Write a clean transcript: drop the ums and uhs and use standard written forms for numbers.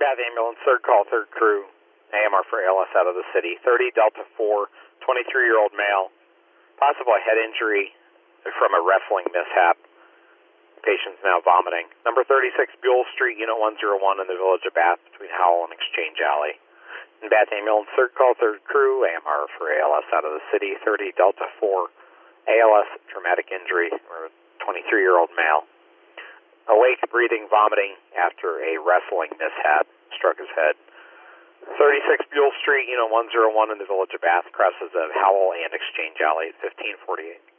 Bath Ambulance, third call, third crew, AMR for ALS out of the city. 30 Delta 4, 23-year-old male, possible head injury from a wrestling mishap. Patient's now vomiting. Number 36 Buell Street, Unit 101 in the village of Bath between Howell and Exchange Alley. In Bath Ambulance, third call, third crew, AMR for ALS out of the city. 30 Delta 4, ALS, traumatic injury, or 23-year-old male. Awake, breathing, vomiting after a wrestling mishap, struck his head. 36 Buell Street, Unit 101 in the village of Bath, crosses of Howell and Exchange Alley, 1548.